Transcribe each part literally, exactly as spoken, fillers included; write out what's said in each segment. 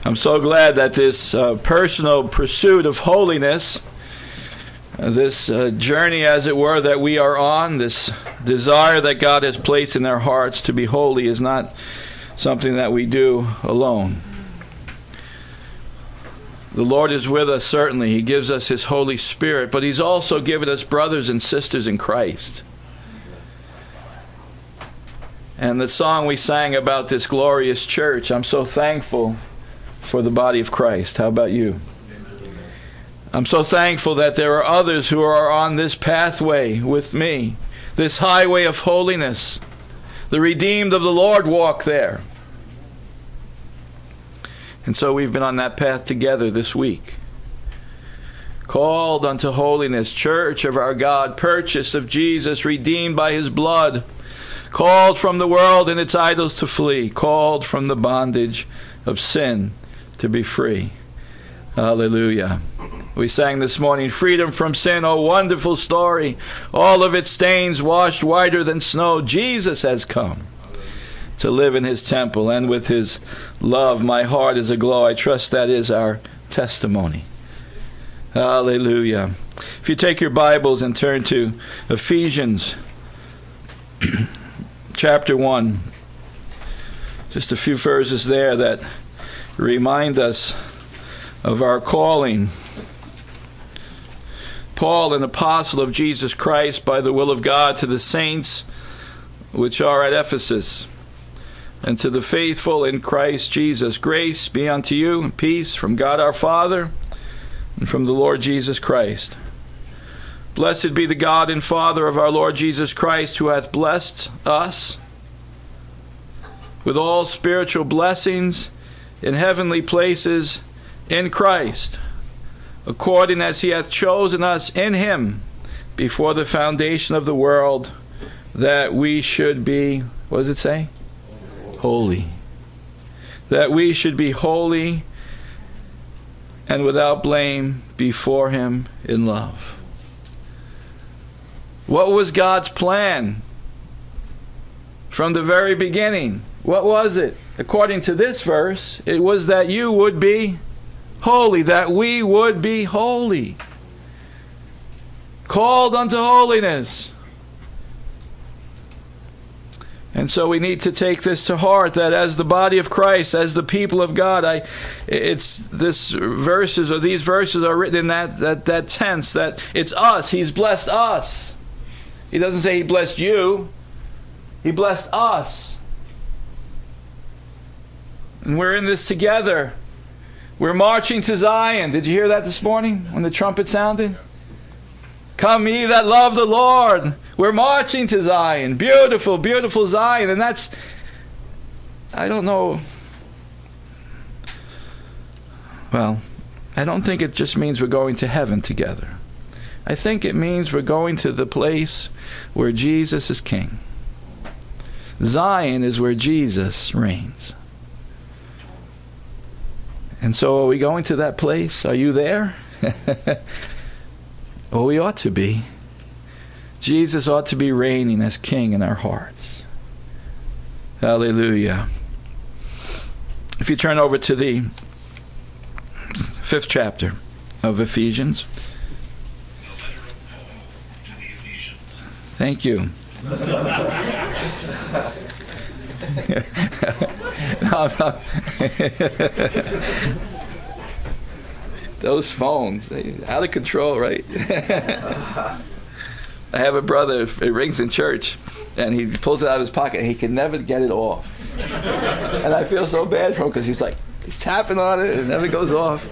I'm so glad that this uh, personal pursuit of holiness, uh, this uh, journey, as it were, that we are on, this desire that God has placed in our hearts to be holy, is not something that we do alone. The Lord is with us, certainly. He gives us His Holy Spirit, but He's also given us brothers and sisters in Christ. And the song we sang about this glorious church, I'm so thankful for the body of Christ. How about you? I'm so thankful that there are others who are on this pathway with me, this highway of holiness. The redeemed of the Lord walk there. And so we've been on that path together this week. Called unto holiness, church of our God, purchased of Jesus, redeemed by His blood, called from the world and its idols to flee, called from the bondage of sin to be free. Hallelujah. We sang this morning, freedom from sin, oh wonderful story, all of its stains washed whiter than snow. Jesus has come to live in His temple, and with His love my heart is aglow. I trust that is our testimony. Hallelujah. If you take your Bibles and turn to Ephesians chapter one, just a few verses there that remind us of our calling. Paul, an apostle of Jesus Christ by the will of God, to the saints which are at Ephesus, and to the faithful in Christ Jesus, grace be unto you, and peace from God our Father and from the Lord Jesus Christ. Blessed be the God and Father of our Lord Jesus Christ, who hath blessed us with all spiritual blessings in heavenly places in Christ, according as He hath chosen us in Him before the foundation of the world, that we should be, what does it say? Holy. That we should be holy and without blame before Him in love. What was God's plan from the very beginning? What was it? According to this verse, it was that you would be holy, that we would be holy. Called unto holiness. And so we need to take this to heart, that as the body of Christ, as the people of God, I, it's this verses or these verses are written in that, that, that tense, that it's us. He's blessed us. He doesn't say He blessed you. He blessed us. And we're in this together. We're marching to Zion. Did you hear that this morning when the trumpet sounded? Come ye that love the Lord. We're marching to Zion. Beautiful, beautiful Zion. And that's, I don't know. Well, I don't think it just means we're going to heaven together. I think it means we're going to the place where Jesus is King. Zion is where Jesus reigns. And so are we going to that place? Are you there? Well, we ought to be. Jesus ought to be reigning as King in our hearts. Hallelujah. If you turn over to the fifth chapter of Ephesians. Thank you. no, no. Those phones, they out of control, right? I have a brother, it rings in church, and he pulls it out of his pocket, and he can never get it off. And I feel so bad for him, because he's like, he's tapping on it, and it never goes off.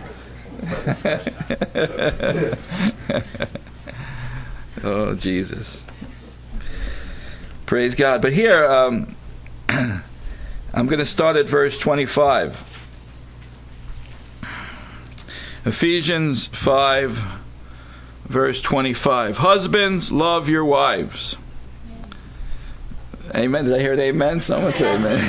Oh, Jesus. Praise God. But here, um, I'm going to start at verse twenty-five. Ephesians five, verse twenty-five. Husbands, love your wives. Amen. Did I hear an amen? Someone say amen.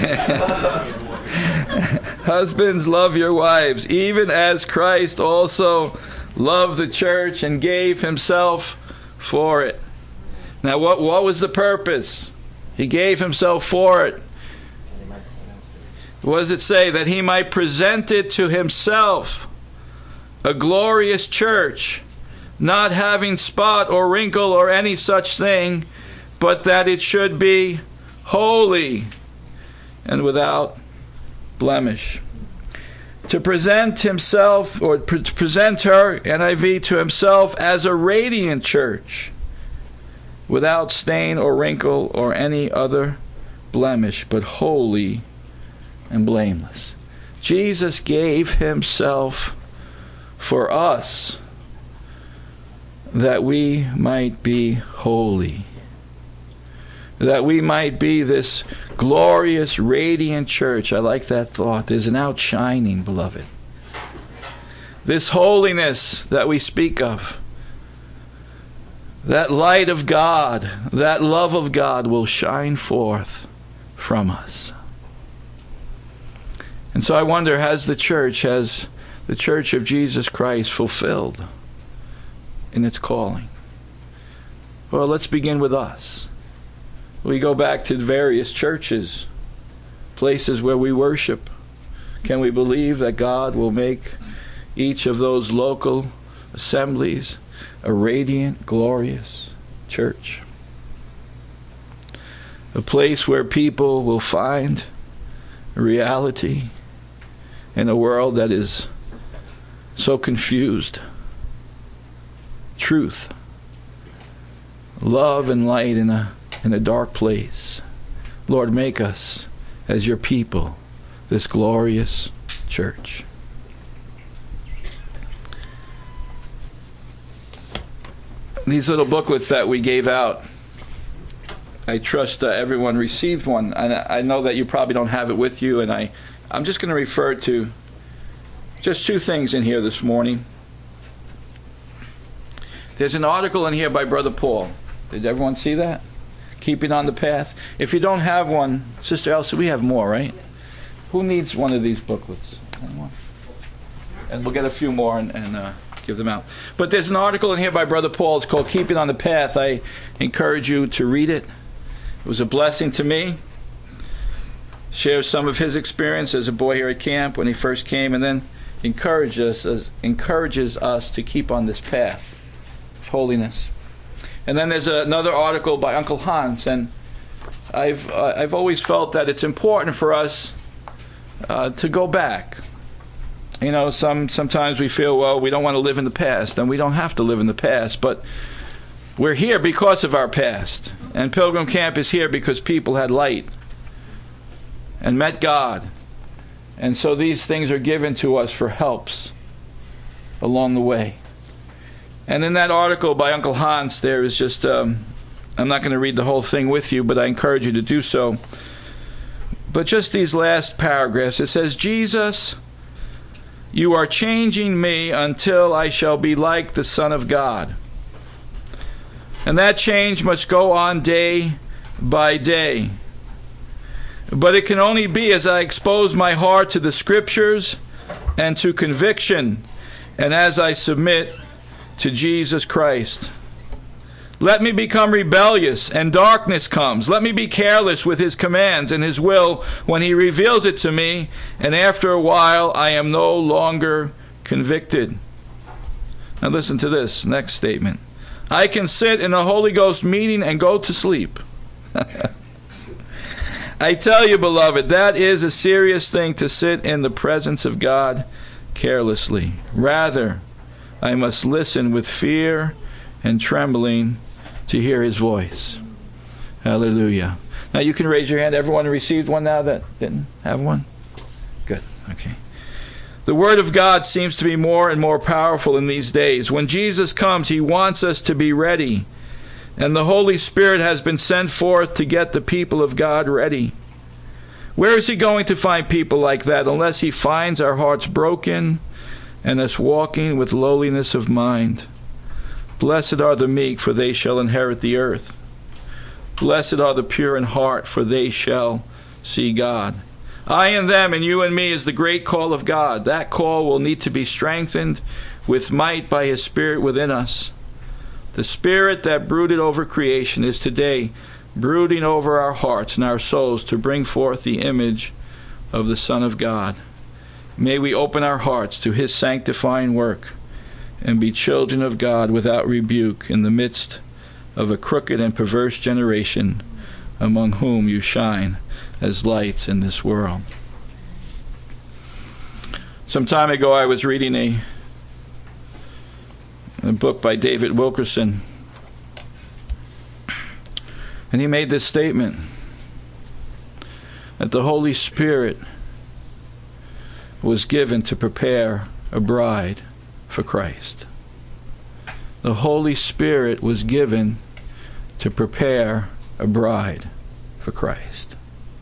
Husbands, love your wives, even as Christ also loved the church and gave Himself for it. Now, what, what was the purpose? He gave Himself for it. What does it say? That he might present it to himself, a glorious church, not having spot or wrinkle or any such thing, but that it should be holy and without blemish. To present himself, or pre- to present her, N I V, to himself as a radiant church, without stain or wrinkle or any other blemish, but holy and blameless. Jesus gave himself for us that we might be holy, that we might be this glorious, radiant church. I like that thought. There's an outshining, beloved. This holiness that we speak of, that light of God, that love of God will shine forth from us. And so I wonder, has the church, has the Church of Jesus Christ fulfilled in its calling? Well, let's begin with us. We go back to various churches, places where we worship. Can we believe that God will make each of those local assemblies a radiant, glorious church? A place where people will find reality in a world that is so confused. Truth, love and light in a in a dark place. Lord, make us, as your people, this glorious church. These little booklets that we gave out, I trust uh, everyone received one. And I know that you probably don't have it with you, and I, I'm just going to refer to just two things in here this morning. There's an article in here by Brother Paul. Did everyone see that? Keeping on the Path. If you don't have one, Sister Elsa, we have more, right? Who needs one of these booklets? Anyone? And we'll get a few more and, and uh, give them out. But there's an article in here by Brother Paul. It's called Keeping on the Path. I encourage you to read it. It was a blessing to me. Shares some of his experience as a boy here at camp when he first came, and then encourages us, encourages us to keep on this path of holiness. And then there's another article by Uncle Hans, and I've uh, I've always felt that it's important for us uh, to go back. You know, some sometimes we feel, well, we don't want to live in the past, and we don't have to live in the past, but we're here because of our past. And Pilgrim Camp is here because people had light and met God. And so these things are given to us for helps along the way. And in that article by Uncle Hans, there is just, um, I'm not going to read the whole thing with you, but I encourage you to do so. But just these last paragraphs, it says, Jesus, you are changing me until I shall be like the Son of God. And that change must go on day by day. But it can only be as I expose my heart to the Scriptures and to conviction, and as I submit to Jesus Christ. Let me become rebellious, and darkness comes. Let me be careless with his commands and his will when he reveals it to me, and after a while I am no longer convicted. Now listen to this next statement. I can sit in a Holy Ghost meeting and go to sleep. I tell you, beloved, that is a serious thing to sit in the presence of God carelessly. Rather, I must listen with fear and trembling to hear his voice. Hallelujah. Now you can raise your hand. Everyone received one now that didn't have one? Good. Okay. The Word of God seems to be more and more powerful in these days. When Jesus comes, he wants us to be ready. And the Holy Spirit has been sent forth to get the people of God ready. Where is he going to find people like that unless he finds our hearts broken and us walking with lowliness of mind? Blessed are the meek, for they shall inherit the earth. Blessed are the pure in heart, for they shall see God. I and them and you and me is the great call of God. That call will need to be strengthened with might by his Spirit within us. The Spirit that brooded over creation is today brooding over our hearts and our souls to bring forth the image of the Son of God. May we open our hearts to his sanctifying work and be children of God without rebuke in the midst of a crooked and perverse generation, among whom you shine as lights in this world. Some time ago I was reading a, a book by David Wilkerson, and he made this statement, that the Holy Spirit was given to prepare a bride for Christ. The Holy Spirit was given to prepare a bride for Christ.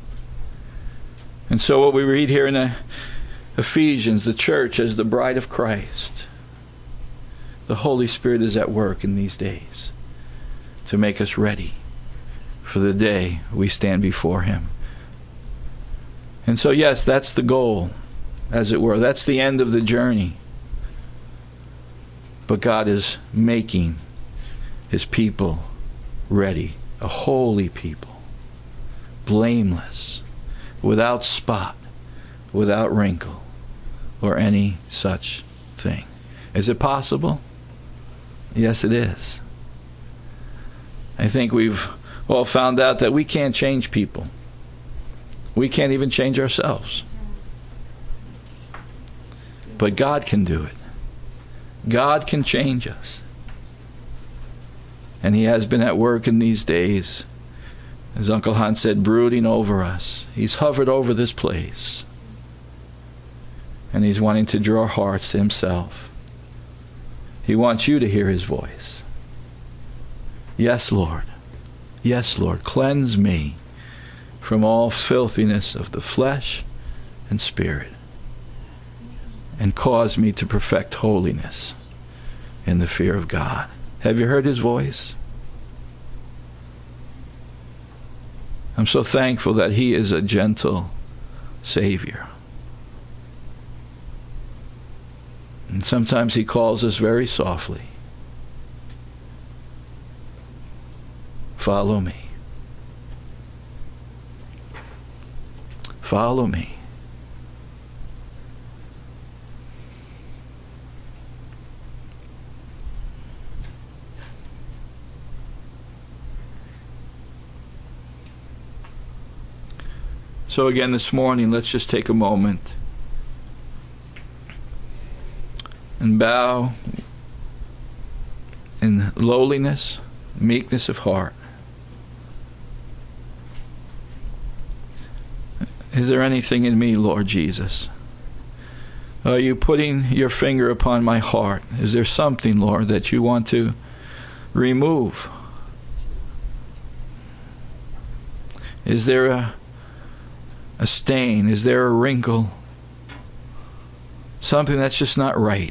And so what we read here in Ephesians, the church as the bride of Christ, the Holy Spirit is at work in these days to make us ready for the day we stand before him. And so yes, that's the goal, as it were. That's the end of the journey. But God is making his people ready, a holy people, blameless, without spot, without wrinkle, or any such thing. Is it possible? Yes, it is. I think we've all found out that we can't change people. We can't even change ourselves. But God can do it. God can change us. And he has been at work in these days. As Uncle Hans said, brooding over us. He's hovered over this place. And he's wanting to draw hearts to himself. He wants you to hear his voice. Yes, Lord. Yes, Lord. Cleanse me from all filthiness of the flesh and spirit, and cause me to perfect holiness in the fear of God. Have you heard his voice? I'm so thankful that he is a gentle Savior. And sometimes he calls us very softly. Follow me. Follow me. So again this morning, let's just take a moment and bow in lowliness, meekness of heart. Is there anything in me, Lord Jesus? Are you putting your finger upon my heart? Is there something, Lord, that you want to remove? Is there a, a stain? Is there a wrinkle? Something that's just not right?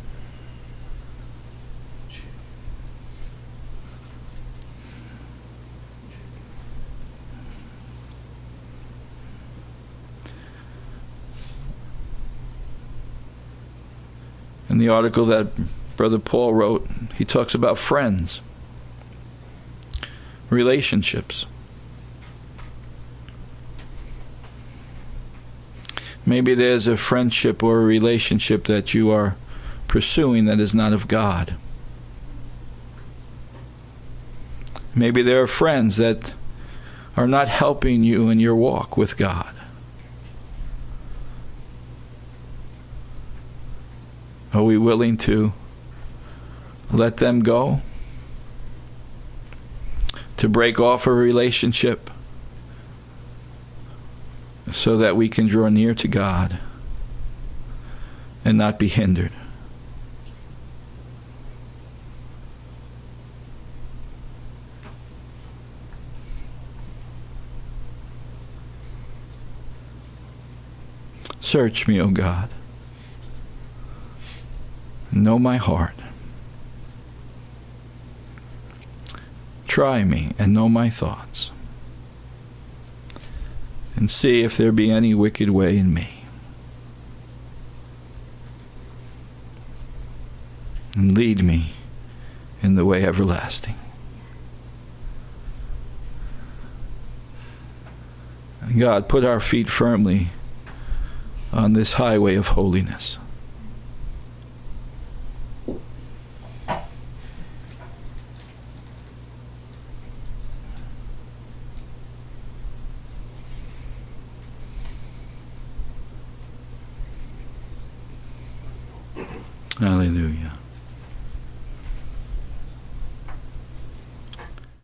In the article that Brother Paul wrote, he talks about friends, relationships. Maybe there's a friendship or a relationship that you are pursuing that is not of God. Maybe there are friends that are not helping you in your walk with God. Are we willing to let them go? To break off a relationship so that we can draw near to God and not be hindered? Search me, O God. Know my heart. Try me and know my thoughts, and see if there be any wicked way in me, and lead me in the way everlasting. God, put our feet firmly on this highway of holiness. Hallelujah.